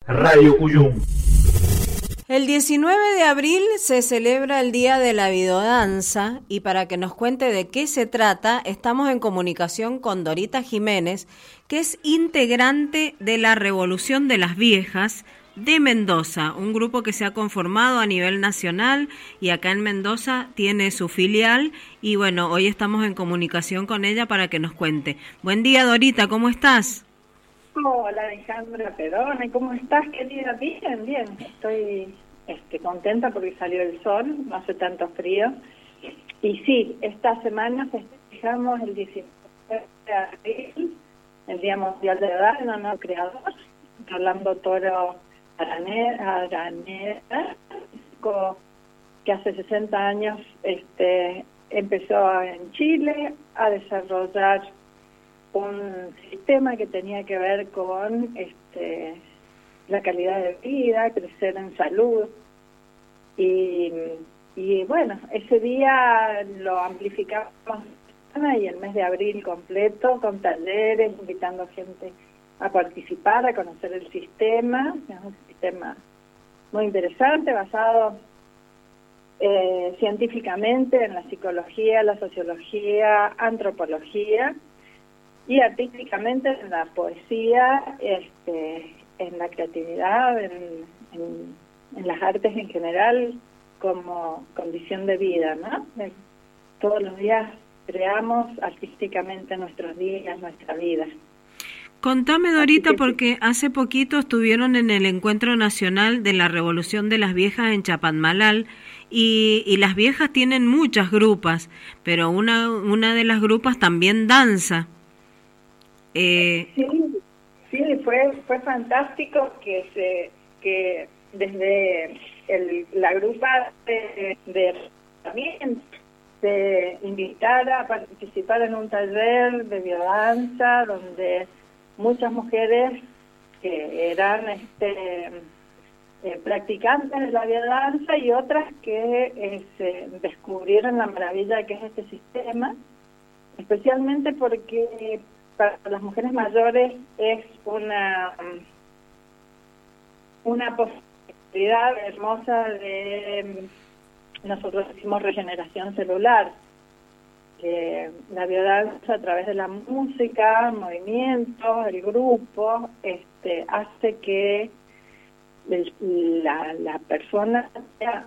Radio Cuyum. El 19 de abril se celebra el Día de la Biodanza y para que nos cuente de qué se trata, estamos en comunicación con Dorita Jiménez, que es integrante de la Revolución de las Viejas de Mendoza, un grupo que se ha conformado a nivel nacional y acá en Mendoza tiene su filial y bueno, hoy estamos en comunicación con ella para que nos cuente. Buen día, Dorita, ¿cómo estás? Hola Alejandra Perone, ¿cómo estás, querida? Bien, bien, estoy contenta porque salió el sol, no hace tanto frío. Y sí, esta semana festejamos el 19 de abril, el Día Mundial de la Edad, en honor al creador, Rolando Toro Araneda, que hace 60 años empezó en Chile a desarrollar un sistema que tenía que ver con la calidad de vida, crecer en salud y bueno, ese día lo amplificamos y el mes de abril completo con talleres, invitando gente a participar, a conocer el sistema. Es un sistema muy interesante, basado científicamente en la psicología, la sociología, antropología, y artísticamente en la poesía, en la creatividad, en las artes en general, como condición de vida, ¿no? Todos los días creamos artísticamente nuestros días, nuestra vida. Contame, Dorita, porque hace poquito estuvieron en el Encuentro Nacional de la Revolución de las Viejas en Chapadmalal y las viejas tienen muchas grupas, pero una de las grupas también danza. Sí, fue fantástico que desde la grupa de invitar a participar en un taller de biodanza donde muchas mujeres que eran practicantes de la biodanza y otras que descubrieron la maravilla que es este sistema, especialmente porque para las mujeres mayores es una posibilidad hermosa de, nosotros decimos regeneración celular, que la biodanza a través de la música, movimientos, el grupo, hace que la persona tenga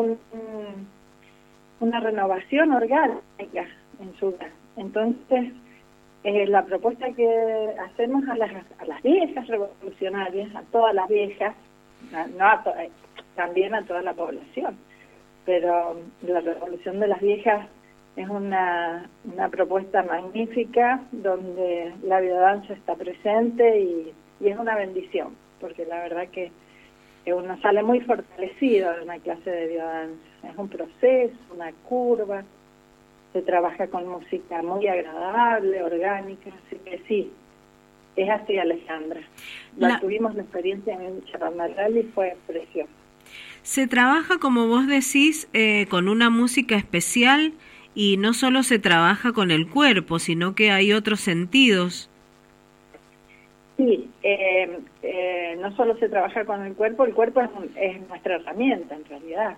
una renovación orgánica en su vida. Entonces, la propuesta que hacemos a las viejas revolucionarias, a todas las viejas, también a toda la población, pero la revolución de las viejas es una propuesta magnífica donde la biodanza está presente y es una bendición, porque la verdad que uno sale muy fortalecido de una clase de biodanza. Es un proceso, una curva. Se trabaja con música muy agradable, orgánica, así que sí, es así, Alejandra. Tuvimos la experiencia en Chapadmalal y fue precioso. Se trabaja, como vos decís, con una música especial y no solo se trabaja con el cuerpo, sino que hay otros sentidos. Sí, no solo se trabaja con el cuerpo es nuestra herramienta en realidad.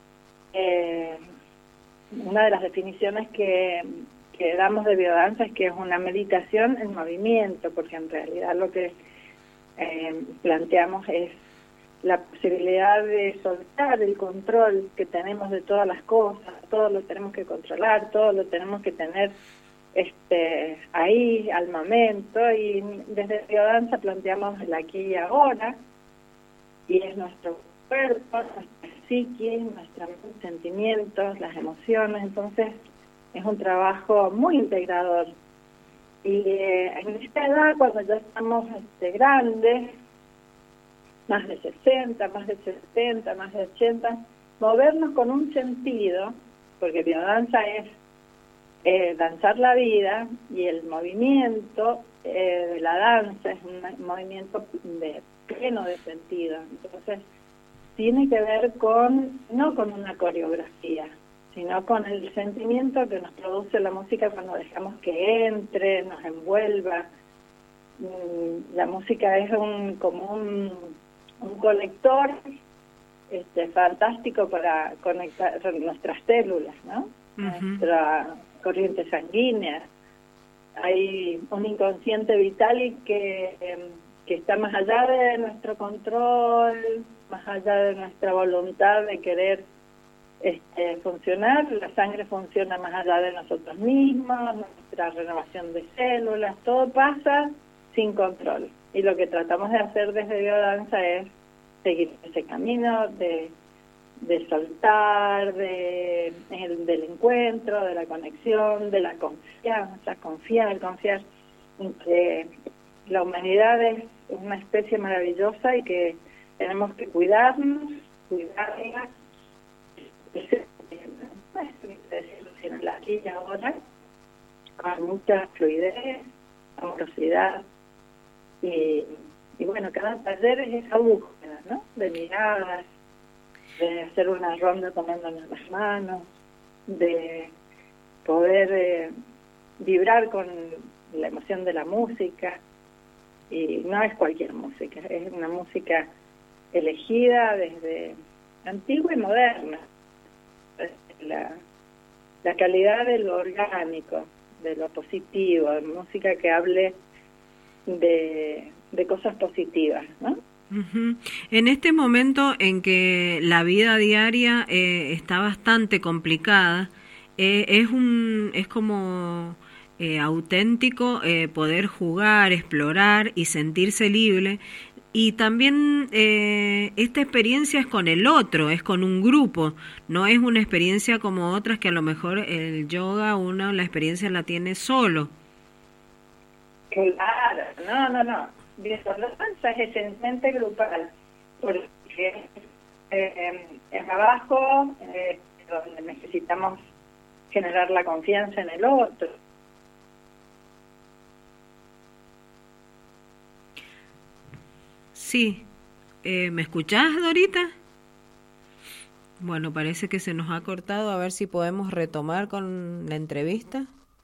Una de las definiciones que damos de biodanza es que es una meditación en movimiento, porque en realidad lo que planteamos es la posibilidad de soltar el control que tenemos de todas las cosas. Todo lo tenemos que controlar, todo lo tenemos que tener ahí al momento, y desde biodanza planteamos el aquí y ahora, y es nuestro cuerpo, nuestra psiquis, nuestros sentimientos, las emociones. Entonces es un trabajo muy integrador y en esta edad, cuando ya estamos grandes, más de 60, más de 70, más de 80, movernos con un sentido, porque biodanza es danzar la vida, y el movimiento de la danza es un movimiento pleno de sentido. Entonces tiene que ver no con una coreografía, sino con el sentimiento que nos produce la música cuando dejamos que entre, nos envuelva. La música es como un colector fantástico para conectar nuestras células, ¿no? Nuestra corriente sanguínea. Hay un inconsciente vital y que está más allá de nuestro control, más allá de nuestra voluntad de querer funcionar. La sangre funciona más allá de nosotros mismos, nuestra renovación de células, todo pasa sin control. Y lo que tratamos de hacer desde biodanza es seguir ese camino de soltar, del encuentro, de la conexión, de la confianza, confiar en que la humanidad es una especie maravillosa y que tenemos que cuidarla, sino el aquí y ahora, con mucha fluidez, amorosidad, y bueno, cada taller es esa búsqueda, ¿no? De miradas, de hacer una ronda tomándonos las manos, de poder vibrar con la emoción de la música, y no es cualquier música, es una música elegida desde antigua y moderna. La calidad de lo orgánico, de lo positivo, de música que hable de cosas positivas, ¿no? En este momento en que la vida diaria está bastante complicada, es como auténtico poder jugar, explorar y sentirse libre. Y también esta experiencia es con el otro, es con un grupo, no es una experiencia como otras que a lo mejor el yoga uno la experiencia la tiene solo. Claro, no. Biodanza es esencialmente grupal, porque es abajo, donde necesitamos generar la confianza en el otro. Sí, ¿me escuchás, Dorita? Bueno, parece que se nos ha cortado, a ver si podemos retomar con la entrevista.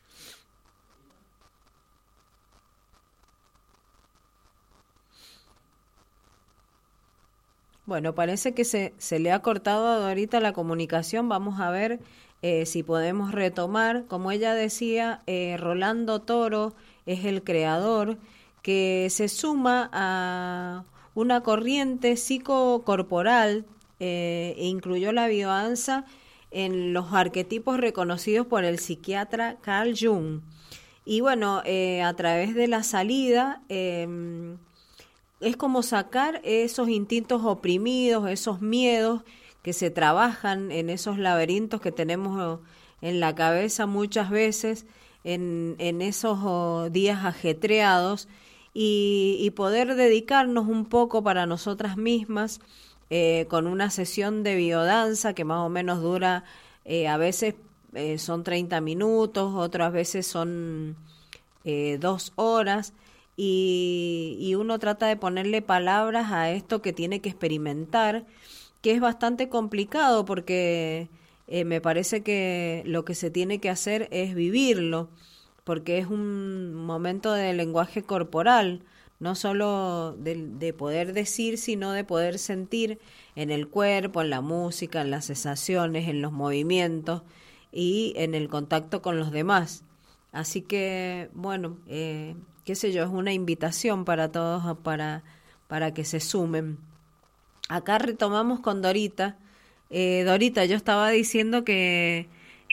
Bueno, parece que se le ha cortado a Dorita la comunicación. Vamos a ver si podemos retomar. Como ella decía, Rolando Toro es el creador que se suma a una corriente psicocorporal e incluyó la biodanza en los arquetipos reconocidos por el psiquiatra Carl Jung. Y bueno, a través de la salida es como sacar esos instintos oprimidos, esos miedos que se trabajan en esos laberintos que tenemos en la cabeza muchas veces, en esos días ajetreados, y poder dedicarnos un poco para nosotras mismas con una sesión de biodanza que más o menos dura, a veces son 30 minutos, otras veces son 2 horas, y uno trata de ponerle palabras a esto que tiene que experimentar, que es bastante complicado porque me parece que lo que se tiene que hacer es vivirlo, porque es un momento de lenguaje corporal, no solo de poder decir, sino de poder sentir en el cuerpo, en la música, en las sensaciones, en los movimientos y en el contacto con los demás. Así que, bueno, qué sé yo, es una invitación para todos para que se sumen. Acá retomamos con Dorita. Dorita, yo estaba diciendo que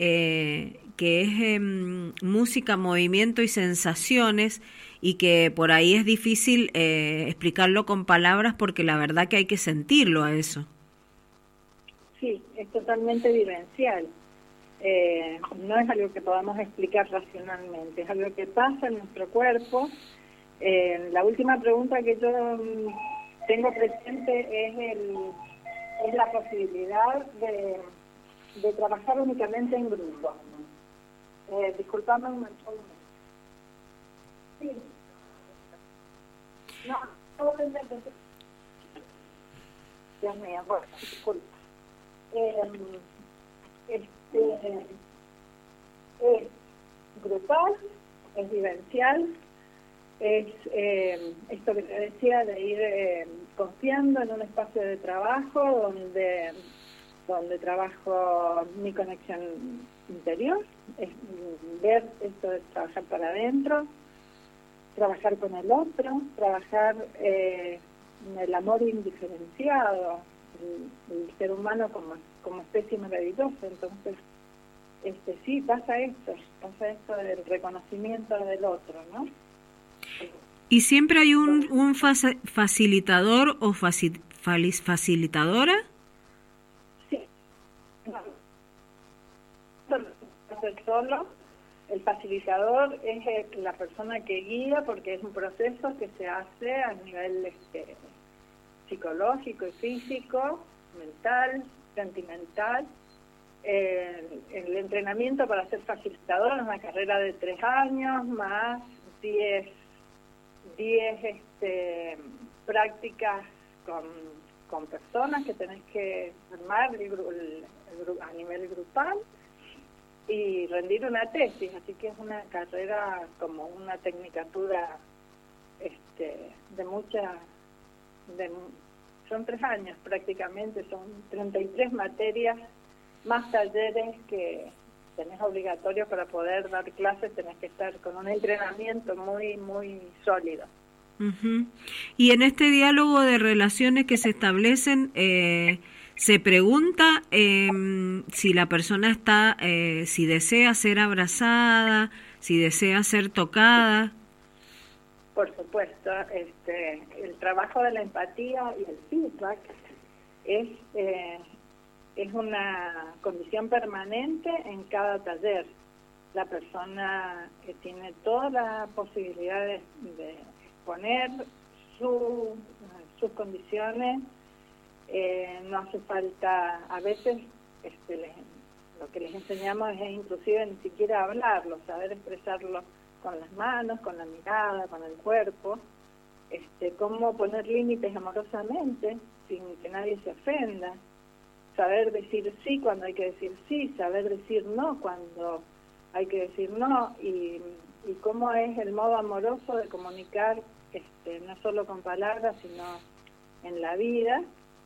es música, movimiento y sensaciones, y que por ahí es difícil explicarlo con palabras porque la verdad que hay que sentirlo a eso. Sí, es totalmente vivencial. No es algo que podamos explicar racionalmente, es algo que pasa en nuestro cuerpo. La última pregunta que yo tengo presente es la posibilidad de trabajar únicamente en grupo. Disculpame un momento. Sí. No, Dios mío, bueno, disculpa. Es grupal, es vivencial, es esto que te decía de ir confiando en un espacio de trabajo donde trabajo mi conexión interior, es ver esto de trabajar para adentro, trabajar con el otro, trabajar en el amor indiferenciado, el ser humano como especie maravillosa. Entonces, sí, pasa esto del reconocimiento del otro, ¿no? ¿Y siempre hay un facilitador o facilitadora? Sí. No hacer solo. El facilitador es la persona que guía, porque es un proceso que se hace a nivel psicológico y físico, mental, sentimental. El entrenamiento para ser facilitador es una carrera de 3 años, más 10 prácticas con personas que tenés que armar a nivel grupal y rendir una tesis, así que es una carrera como una tecnicatura son 3 años prácticamente, son 33 materias, más talleres que tenés obligatorios para poder dar clases, tenés que estar con un entrenamiento muy, muy sólido. Uh-huh. Y en este diálogo de relaciones que se establecen, se pregunta si la persona está, si desea ser abrazada, si desea ser tocada. Por supuesto, el trabajo de la empatía y el feedback es una condición permanente en cada taller. La persona que tiene toda la posibilidad de exponer sus condiciones, no hace falta, a veces lo que les enseñamos es inclusive ni siquiera hablarlo, saber expresarlo con las manos, con la mirada, con el cuerpo, cómo poner límites amorosamente sin que nadie se ofenda, saber decir sí cuando hay que decir sí, saber decir no cuando hay que decir no, y cómo es el modo amoroso de comunicar, no solo con palabras, sino en la vida,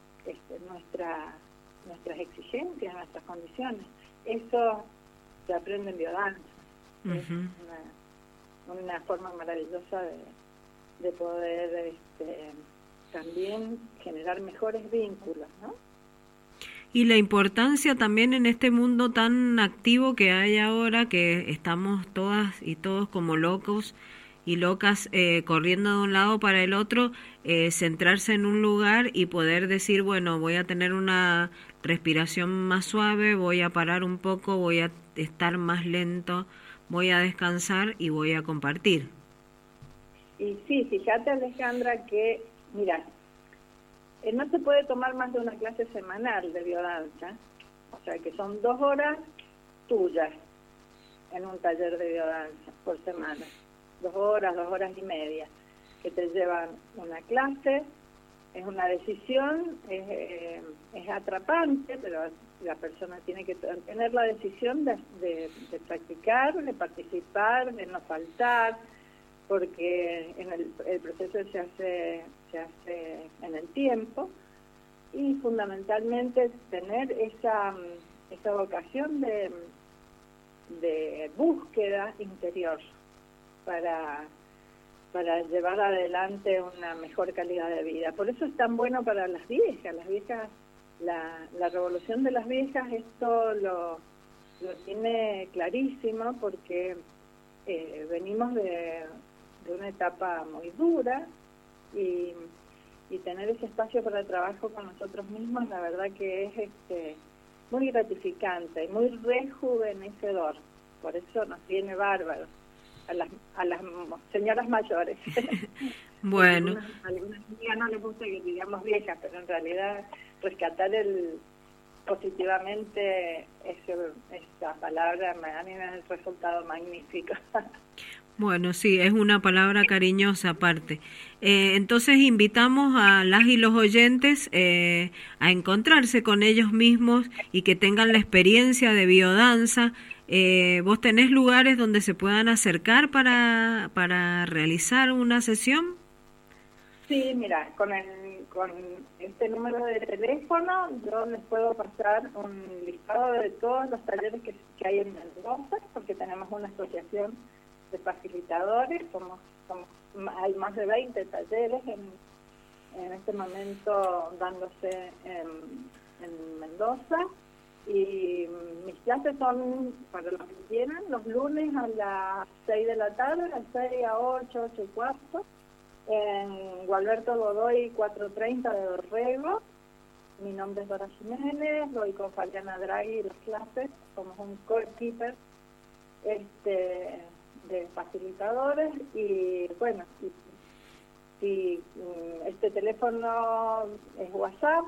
nuestras exigencias, nuestras condiciones. Eso se aprende en biodanza. Uh-huh. Es una forma maravillosa de poder también generar mejores vínculos, ¿no? Y la importancia también en este mundo tan activo que hay ahora, que estamos todas y todos como locos y locas corriendo de un lado para el otro, centrarse en un lugar y poder decir, bueno, voy a tener una respiración más suave, voy a parar un poco, voy a estar más lento, voy a descansar y voy a compartir. Y sí, fíjate, Alejandra, que, mira, no se puede tomar más de una clase semanal de biodanza, o sea que son 2 horas tuyas en un taller de biodanza por semana, 2 horas y media, que te llevan una clase. Es una decisión, es atrapante, pero la persona tiene que tener la decisión de practicar, de participar, de no faltar, porque el proceso se hace en el tiempo, y fundamentalmente tener esa vocación de búsqueda interior para llevar adelante una mejor calidad de vida. Por eso es tan bueno para las viejas. La revolución de las viejas esto lo tiene clarísimo, porque venimos de una etapa muy dura, y tener ese espacio para el trabajo con nosotros mismos, la verdad que es muy gratificante y muy rejuvenecedor. Por eso nos viene bárbaro a las señoras mayores. Bueno. Algunas ya no les gusta que digamos viejas, pero en realidad rescatar positivamente esa palabra a mí me da el resultado magnífico. Bueno, sí, es una palabra cariñosa aparte. Entonces invitamos a las y los oyentes a encontrarse con ellos mismos y que tengan la experiencia de biodanza. ¿Vos tenés lugares donde se puedan acercar para realizar una sesión? Sí, mira, con con este número de teléfono yo les puedo pasar un listado de todos los talleres que hay en Mendoza, porque tenemos una asociación de facilitadores, hay más de 20 talleres en este momento dándose en Mendoza, y mis clases son, para los que quieran, los lunes a las 6 de la tarde, de 6 a 8, 8 y cuarto, en Gualberto Godoy 430 de Dorrego. Mi nombre es Dora Jiménez, doy con Fabiana Draghi las clases, somos un core-keeper de facilitadores, y bueno, si este teléfono es WhatsApp,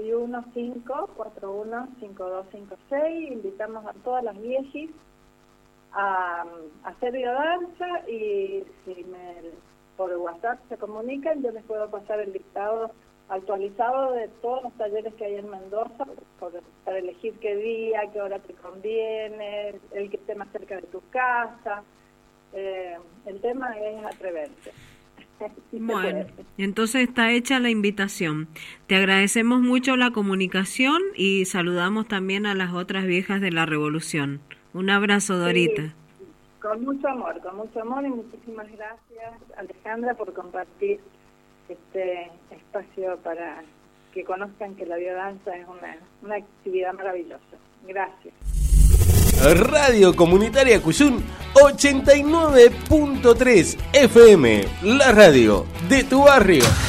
261-541-5256, invitamos a todas las viejis a hacer biodanza, y si por WhatsApp se comunican, yo les puedo pasar el listado actualizado de todos los talleres que hay en Mendoza, para elegir qué día, qué hora te conviene, el que esté más cerca de tu casa. El tema es atreverse. Sí, bueno, entonces está hecha la invitación. Te agradecemos mucho la comunicación y saludamos también a las otras viejas de la Revolución. Un abrazo, Dorita. Sí. Con mucho amor y muchísimas gracias, Alejandra, por compartir este espacio para que conozcan que la biodanza es una actividad maravillosa. Gracias. Radio Comunitaria Cuyún 89.3 FM, la radio de tu barrio.